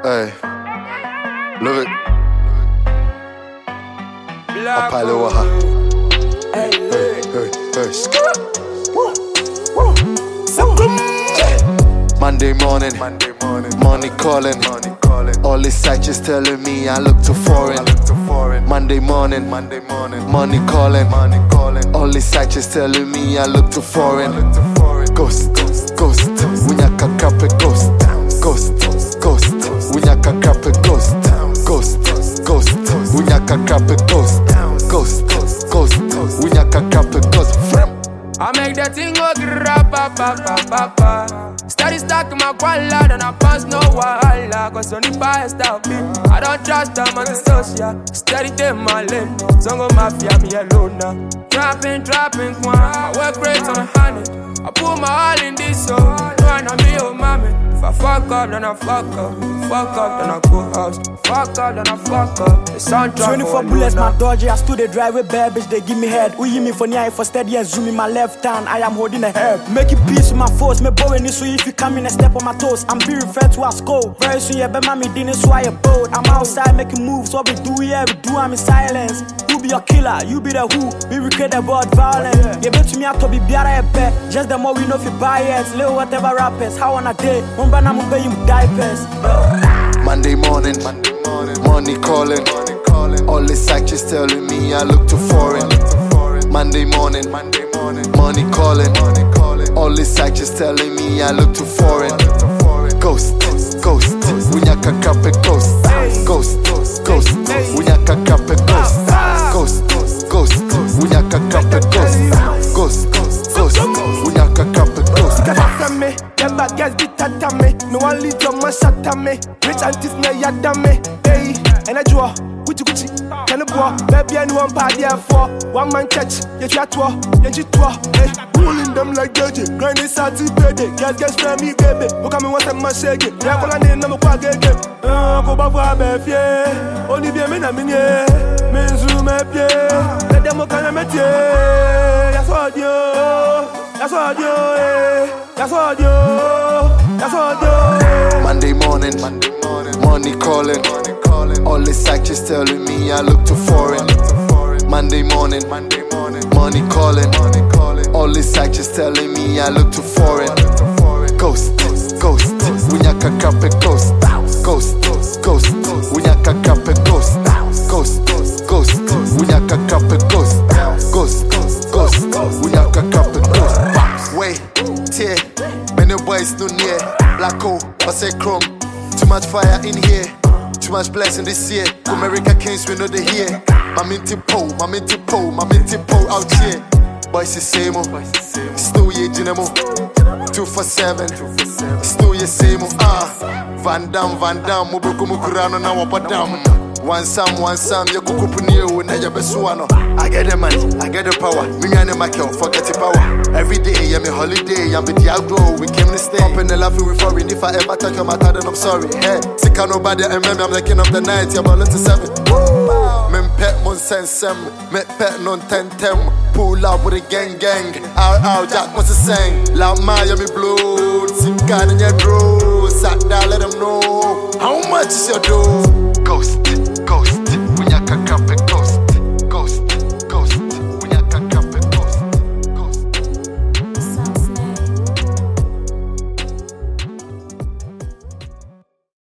Hey, love it. Apalewaha. Hey, hey, hey. Monday morning, money calling. All these sites just telling me I look too foreign. Monday morning, money calling. All these sites just telling me I look too foreign. Ghost, ghost, Wunyaka kape ghost. Ghost, ghost, Wunyaka kape ghost. Ghost, ghost, Wunyaka kape ghost. Ghost, ghost, Wunyaka kape ghost. I make that thing go grab, pa pa pa pa pa. Steady stacking my guala, then I pass no wahala. Cause only buy style me. I don't trust them on the social. Steady take my lane. Zongo mafia, me alone now. Trapping, quan. I work great on a honey. I put my all in this, so trying to be your mommy. If I fuck up, then I fuck up. Fuck up, then I go house. Fuck up, then I fuck up. It's on 24 bullets, my dodgy. I stood the drive with bad bitch, they give me head. We me for near for steady and zoom in my left hand. I am holding the herb. Making peace with my foes. Me bow in this way if you come in and step on my toes. I'm being referred to as gold. Very soon, yeah, bet mommy didn't sway a boat. I'm outside making moves. What we do, yeah, we do, I'm in silence. Who be your killer? You be the who? We recreate the word violence. Yeah, bet to me, I to be biara a bet. Just the more we know if you buy it. Little whatever rappers. How on a day? Mbana mube you diapers. Monday morning, money calling. All these sites just telling me I look too foreign. Monday morning, money calling. All these sites just telling me I look too foreign. Ghost, ghost, Wunyaka kape ghost. Ghost, ghost, Wunyaka kape ghost. Ghost, ghost, Wunyaka kape ghost. Ghost, ghost, Wunyaka kape ghost. Never guess the tatame. No one leads on my shot at me. Rich artists na yadame. Hey, and I draw. Gucci Gucci, can a boy, baby, and one party for 1 man catch. Yet you are 12, hey, ruling them like Georgie. Grinding Sati, baby, girls from me, baby. Who come and want them, my shake it. They're calling in number quite good. Go back for a baby, only be a minute, Menzu, my pie, let them come and meet you. That's all you, that's all you, that's all you, that's all you. Monday morning, money calling. All these sites just telling me I look too foreign. Monday morning, money calling. All these sites just telling me I look too foreign. Ghost, ghost, Wunyaka kape ghost. Ghost, ghost, Wunyaka kape ghost. Ghost, ghost, Wunyaka kape ghost. Ghost, ghost, Wunyaka kape ghost. Wait, tear, many boys no near. Black hole, I say chrome. Too much fire in here. Too much blessing this year. America Kings, we know they here. My minty po out here. Boys the same, still ye dynamo. 247, still ye same. Van Dam, Mubuku Mukurano, now up a dam. One Sam, you could you when I get the money, I get the power. Me and Michael, forget the power. Every day, I'm a holiday, I'm with the outgrow. We came to stay. Up in the laughing with foreign. If I ever touch your matter, then I'm sorry. Hey, sick of nobody, I remember I'm the king of the night. You're about to 7. Men pet mon sensem, met pet non tentem. Pull up with a gang. Out, Jack wants to sing. Loud Miami Blue, sick in your bro. Sat down, let them know. How much is your dough?